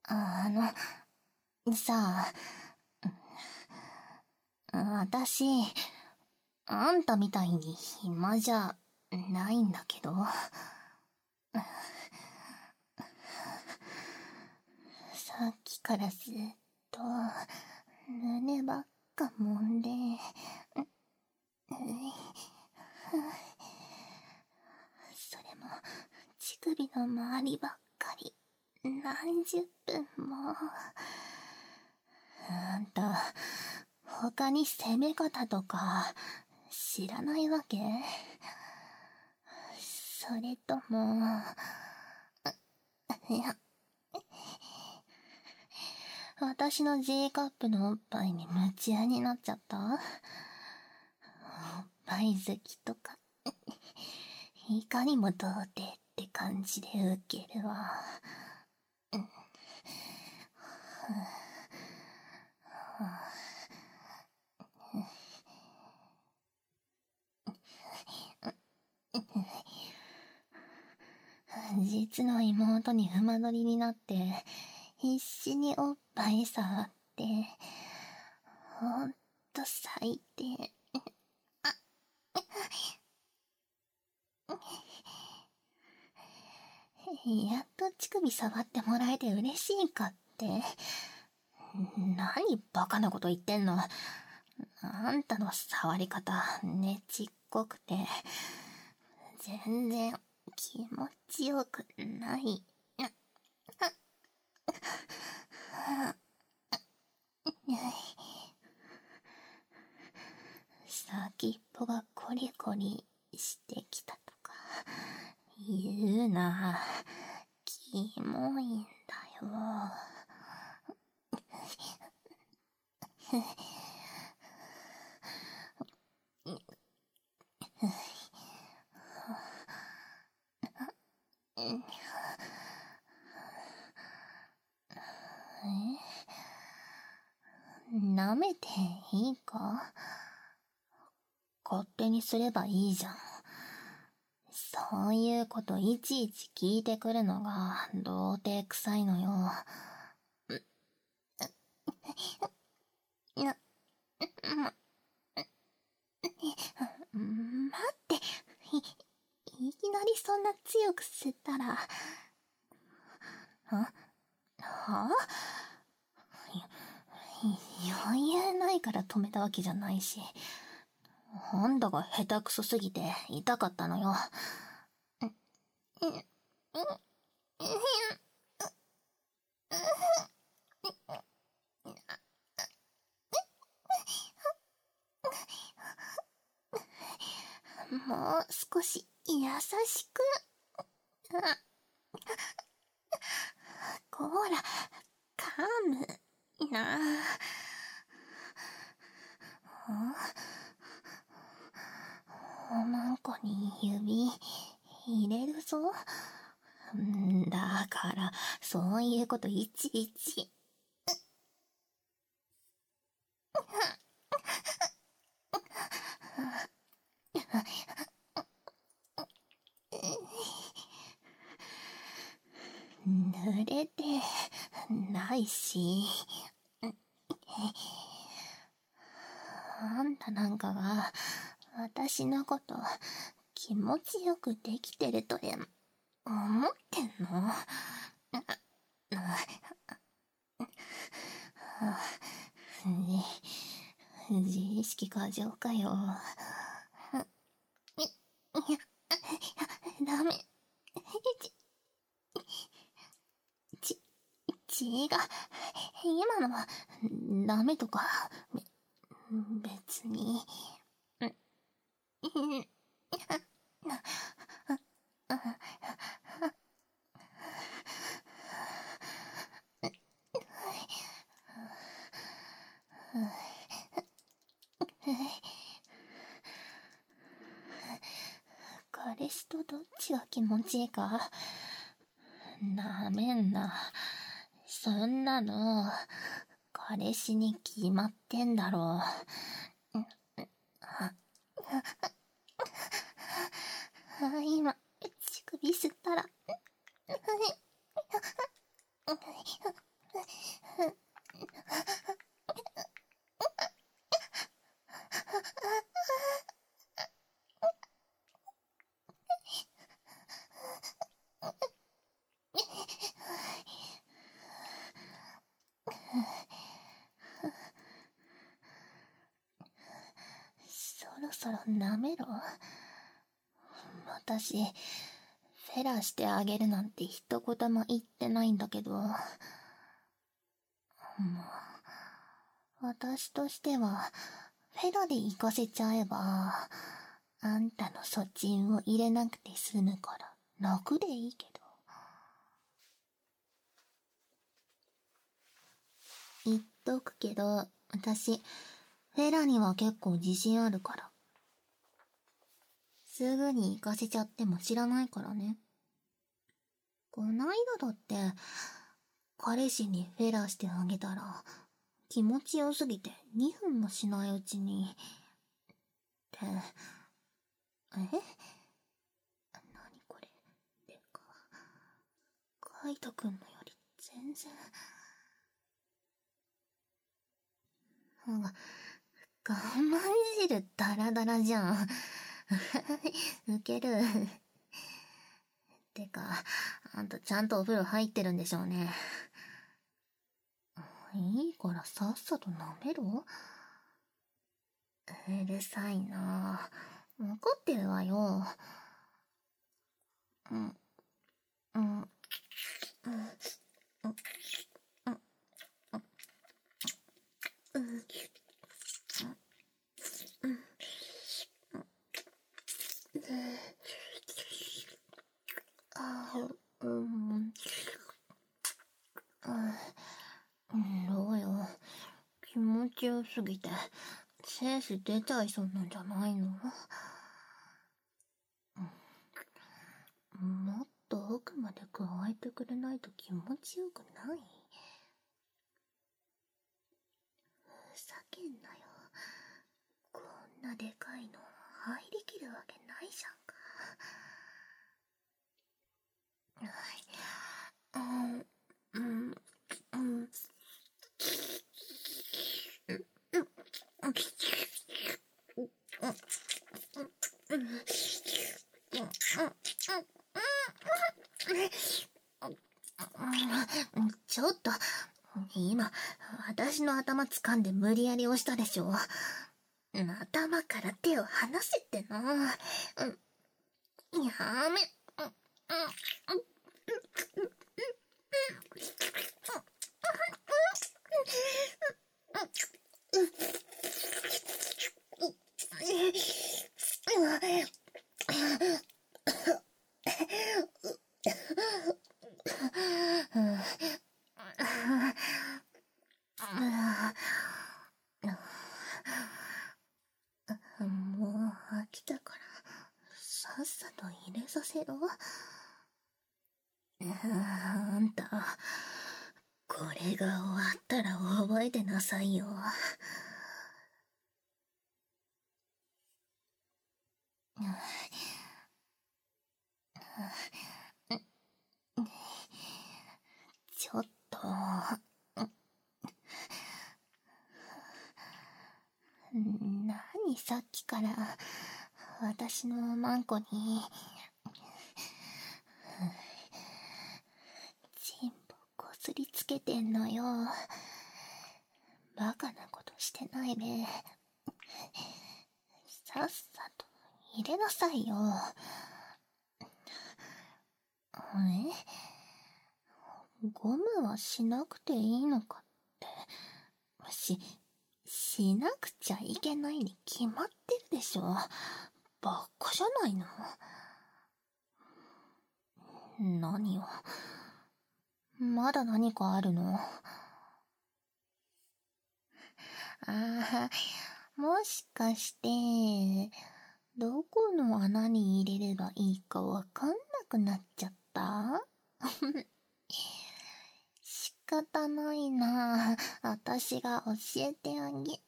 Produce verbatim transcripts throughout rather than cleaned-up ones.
あの、さあ、私、あんたみたいに暇じゃないんだけど、さっきからずっと胸ばっか揉んで、それも乳首の周りばっかり何十分も。あんた、他に攻め方とか知らないわけ？それとも、いや、私の J カップのおっぱいに夢中になっちゃった？おっぱい好きとか、いかにも童貞って感じでウケるわ。実の妹に馬乗りになって、必死におっぱい触って、ほんと最低。やっと乳首触ってもらえて嬉しいかって。何バカなこと言ってんの。あんたの触り方、ねちっこくて、全然気持ちよくない。先っぽがコリコリしてきたとか言うな。キモいんだよ。舐めていいか？勝手にすればいいじゃん。そういうこといちいち聞いてくるのが童貞臭いのよ。な、ま、待って、い、いきなりそんな強く吸ったら、はは余裕ないから止めたわけじゃないし、あんたが下手くそすぎて痛かったのよ。もう少し優しく。こら、カムなあ。おまんこに指入れるぞ。だから、そういうこといちいち。濡れてないし。あんたなんかが私のこと気持ちよくできてるとでも思ってんの？自意識過剰かよ。いや、ダメ。ち、血が、今のはダメとか、別に。彼氏とどっちが気持ちいいかなめんな。そんなの彼氏に決まってんだろう。今乳首吸ったらそろ舐めろ。私、フェラしてあげるなんて一言も言ってないんだけど、もう、私としては、フェラで行かせちゃえば、あんたのそっちんを入れなくて済むから、楽でいいけど。言っとくけど、私、フェラには結構自信あるから。すぐに行かせちゃっても知らないからね。こないだだって、彼氏にフェラしてあげたら、気持ちよすぎてにふんもしないうちに、って、え何これ、てか、カイトくんのより全然、が、我慢汁ダラダラじゃん。ウケる。てか、あんたちゃんとお風呂入ってるんでしょうね。いいからさっさと舐めろ。うるさいなぁ。わかってるわよ。うん。うん。うん。うん。うん。うん。ああ、うん。うん、どうよ。気持ちよすぎて、精子出ちゃいそうなんじゃないの？もっと奥まで加えてくれないと気持ちよくない？ふざけんなよ。こんなでかいの入りきるわけないじゃんか。うん、うん、うん。ちょっと、今、私の頭掴んで無理やり押したでしょ。頭から手を離せっての。やめ。もう飽きたから、さっさと入れさせろ。あんた、これが終わったら覚えてなさいよ。ちょっと、何さっきから私のマンコにチンポこすりつけてんのよ。バカなことしてないべ。さっさと入れなさいよ。え？ゴムはしなくていいのかって。し、しなくちゃいけないに決まってるでしょ。バカじゃないの？何よ。まだ何かあるの？ああ、もしかして、どこの穴に入れればいいかわかんなくなっちゃった？仕方ないな。私が教えてあげ。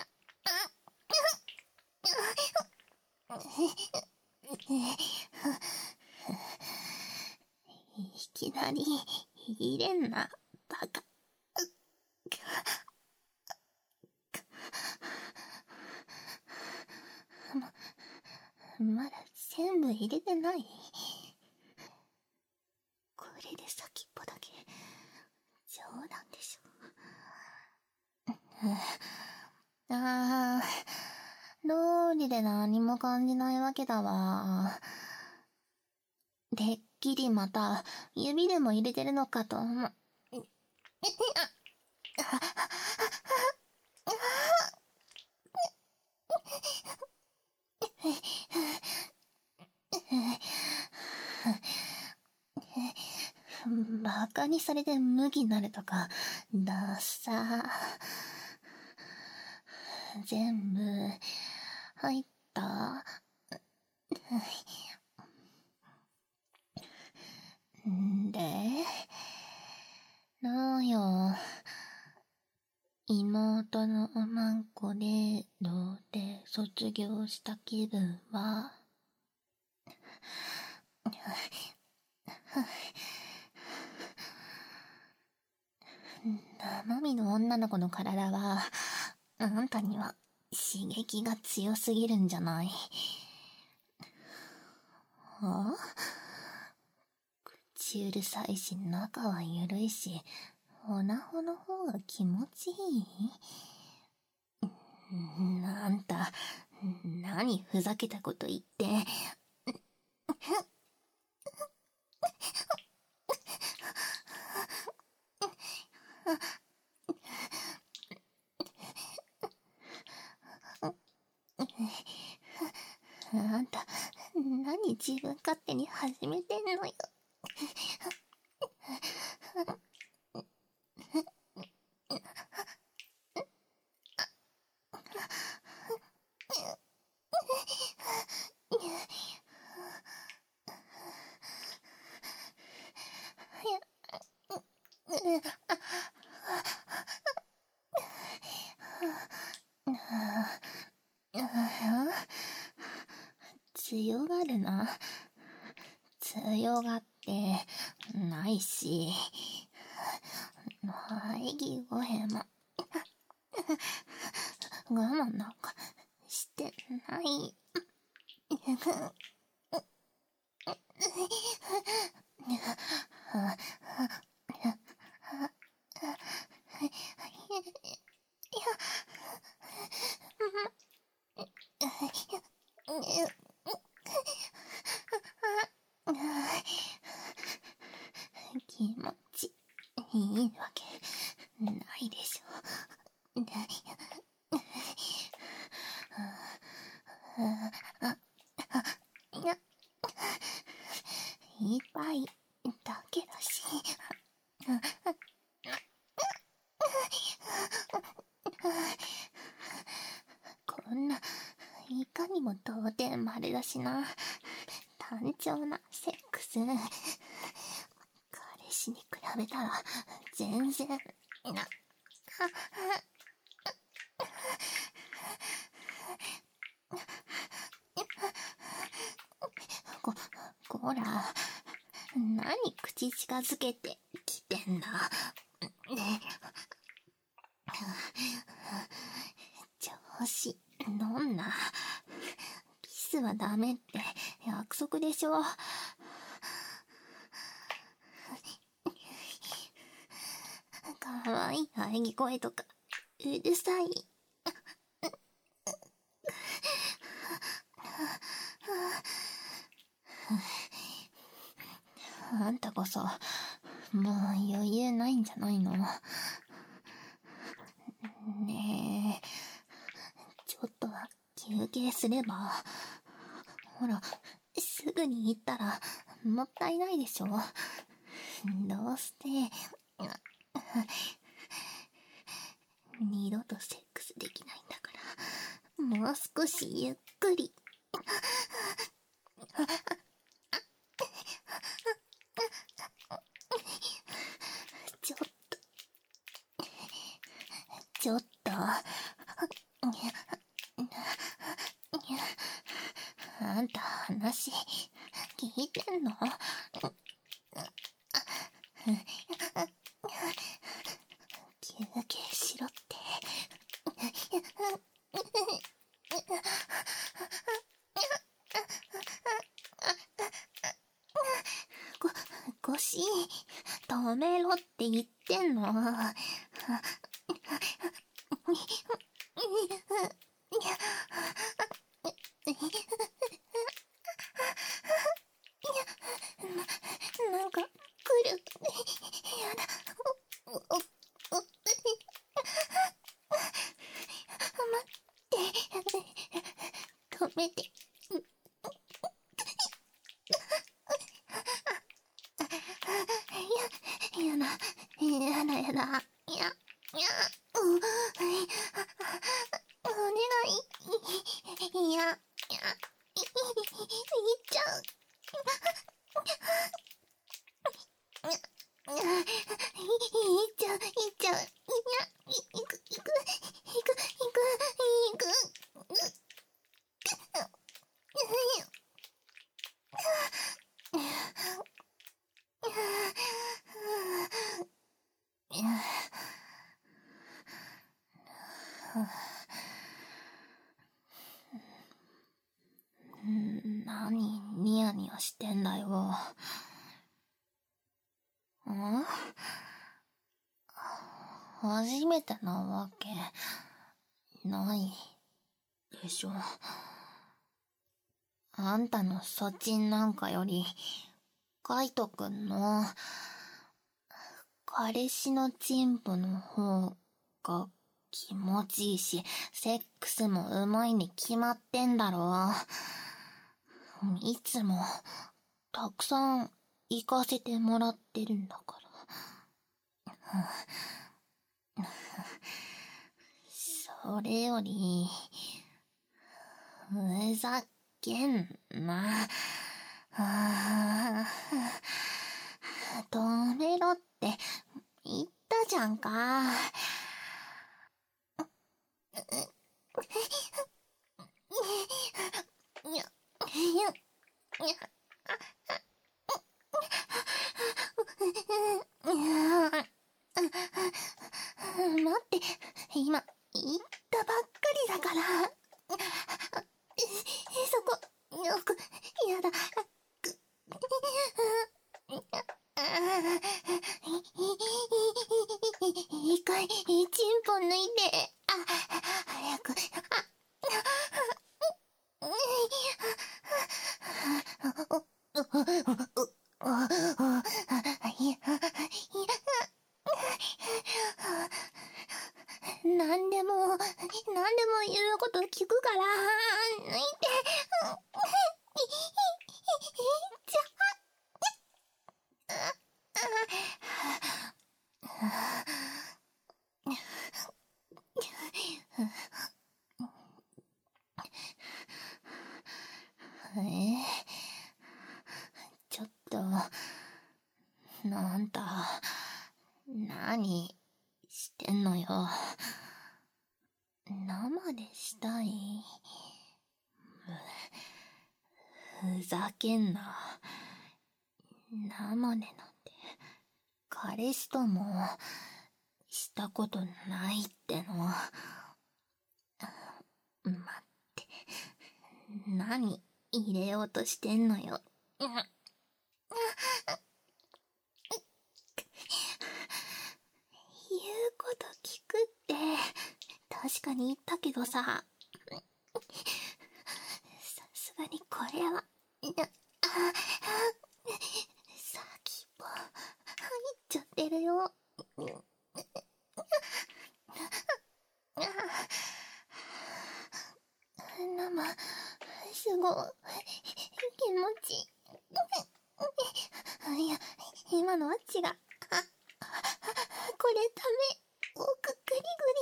いきなり入れんな、バカ。ま、まだ全部入れてない？これで先っぽだけ冗談でしょ。ああ、 道理で何も感じないわけだわ。てっきりまた指でも入れてるのかと思う。バカにされてムキになるとか、ダッサ。全部、入った。んで、なんよ。妹のおまんこで、童貞卒業した気分は、生身の女の子の体は、あんたには刺激が強すぎるんじゃない？はあ？口うるさいし、中はゆるいし、オナホの方が気持ちいい？あんた、何ふざけたこと言って。あんた、何自分勝手に始めてんのよ。強がるな。強がってないし、喘ぎ声も我慢なんかしてない。気持ちいいわけないでしょ。痛いだけだし。こんな、いかにも童貞丸だしな。単調なセックス。彼氏に比べたら、全然、な、こ、こら、何口近づけてきてんだ。調子乗んな。キスはダメって約束でしょ。かわいい喘ぎ声とかうるさい。あんたこそもう余裕ないんじゃないの？ねえ、ちょっとは休憩すれば。ほら、すぐに行ったらもったいないでしょ。どうして、二度とセックスできないんだから、もう少しゆっくり。ちょっと、ちょっと、あんた話聞いてんの？休憩しろって。ご、ごし、止めろって言ってんの。 な、なんか、来る。やだ。お、お、お、待って。止めて。や、やだ。やだやだ。や、や、お、お願い。いや、いや、い、い、いっちゃう。いっちゃう、いっちゃう。いや、い、いく、いく、いく、いく、いく、いく。なにニヤニヤしてんだよ。ん？初めてなわけないでしょ。あんたのそちんなんかより、カイトくんの彼氏のチンポの方が気持ちいいし、セックスもうまいに決まってんだろ。いつもたくさん行かせてもらってるんだから。それより、ふざけんな。止めろって言ったじゃんか。にゃ、にゃ、待って、今、言ったばっかりだから。そこ、よく、やだ。一回、チンポ抜いて、あ、早く、なんでも、なんでも言うこと聞くから、抜いて、い、い、いっちゃ、えー、ちょっと、なんた、何してんのよ。生でしたい？ふざけんな。生でなんて、彼氏ともしたことないっての。待って、何入れようとしてんのよ。言うこと聞くって確かに言ったけどさ、さすがにこれは、先っぽ入っちゃってるよ。生、すごい気持ちいい。いや、今のは違う。これダメ。おくぐり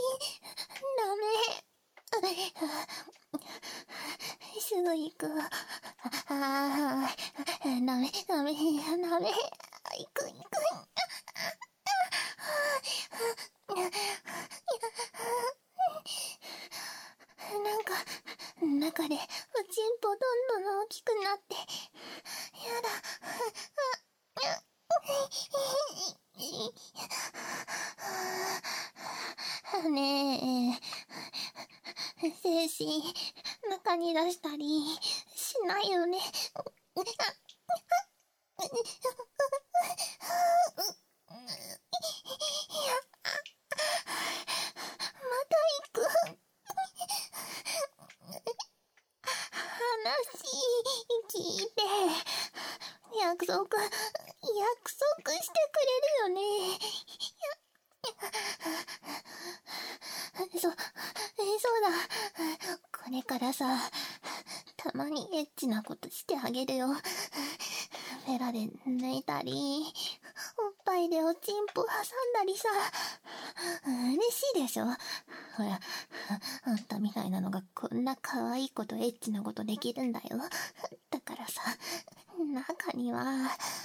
ぐり。ダメ。すぐ行く。ああ、ダメ、ダメ、ダメ。行く、行く。なんか、中で、おちんぽどんどん大きくなって、やだ。ねえ、精子、中に出したりしないよね。また行く。 約束、約束してくれるよね。そ、そうだ。これからさ、たまにエッチなことしてあげるよ。フェラで抜いたり、おっぱいでおちんぽ挟んだりさ。嬉しいでしょ？ほら、あんたみたいなのがこんな可愛いことエッチなことできるんだよ。だからさ、中には、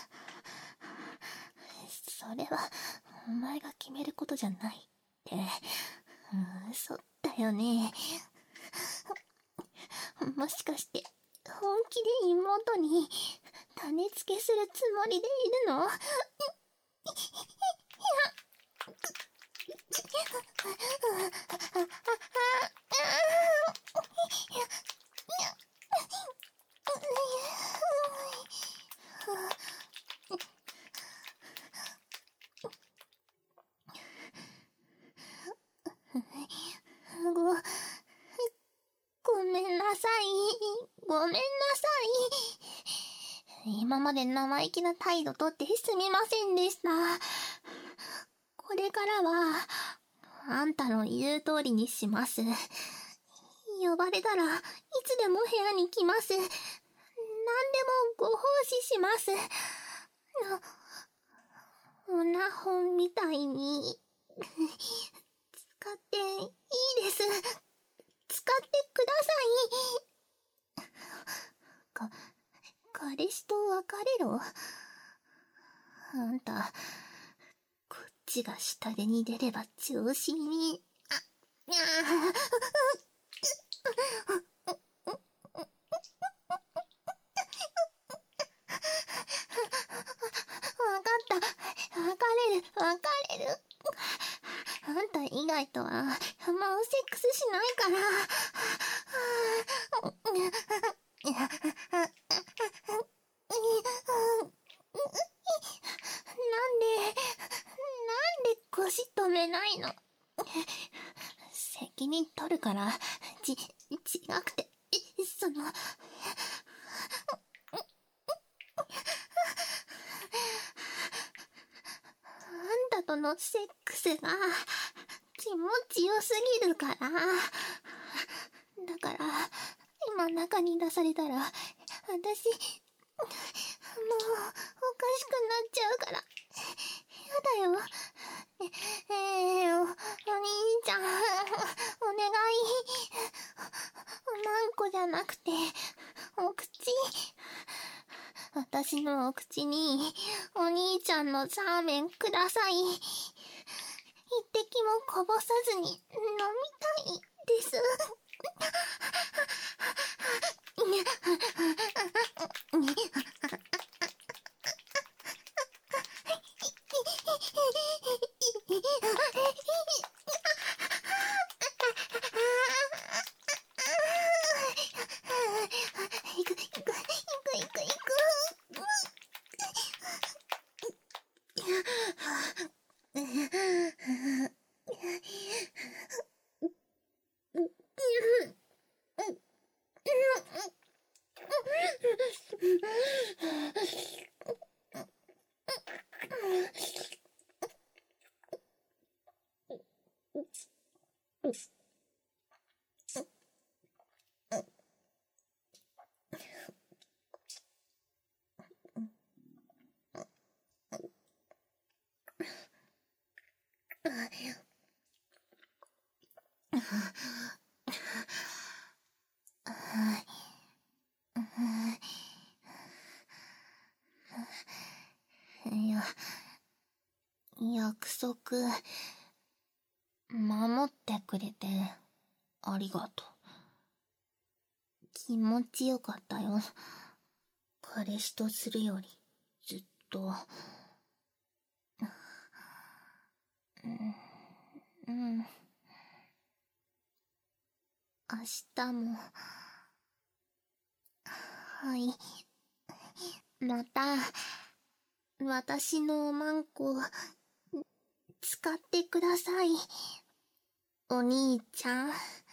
それはお前が決めることじゃないって。嘘だよね。もしかして本気で妹に種付けするつもりでいるの？ご、ごめんなさい。ごめんなさい。今まで生意気な態度とってすみませんでした。これからは、あんたの言う通りにします。呼ばれたらいつでも部屋に来ます。何でもご奉仕します。オナホンみたいに使っていいです。使ってください。か、彼氏と別れろ。あんた、こっちが下手に出れば調子に、あ、にゃわかった。別れる、別れる。あんた以外とは、あんまセックスしないから。なんで、なんで腰止めないの？責任取るから、ち、違くて、その、あんたとのセックスが気持ちよすぎるから。だから、今中に出されたら、私、もう、おかしくなっちゃうから。やだよ。え、えー、お、お兄ちゃん、お願い。おまんこじゃなくて、お口。私のお口に、お兄ちゃんのザーメンください。一滴もこぼさずに飲みたいです。いくいくいくいくいく。いや、約束、守ってくれて、ありがとう。気持ちよかったよ。彼氏とするより、ずっと。うん。うん。明日も。はい。また、私のおまんこ、使ってください。お兄ちゃん。